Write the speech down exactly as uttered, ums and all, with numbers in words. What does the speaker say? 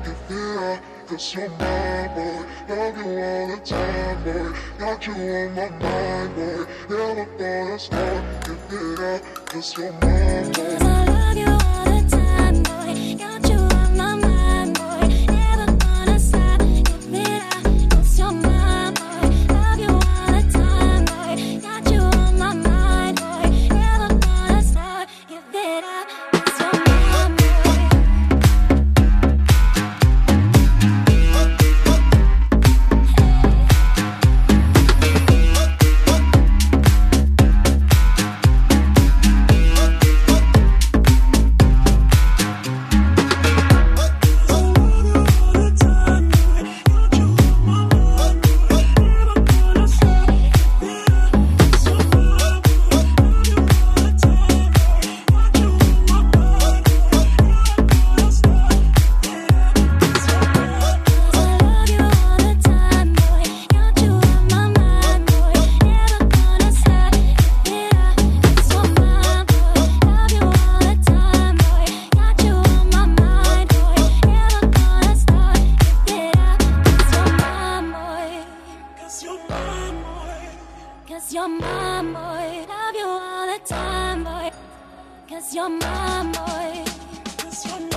give it up, cause you're my boy. Love you all the time, boy. Got you on my mind, boy. Never gonna stop, give it up, cause you're my boy. I love you all the time, boy. Got you on my mind, boy. Never gonna stop, give it up, cause you're my boy. Love you all the time, boy. Got you on my mind, boy. Never gonna stop, give it up, cause you're my boy. Cause you're my boy, love you all the time, boy. Cause you're my boy. Cause you're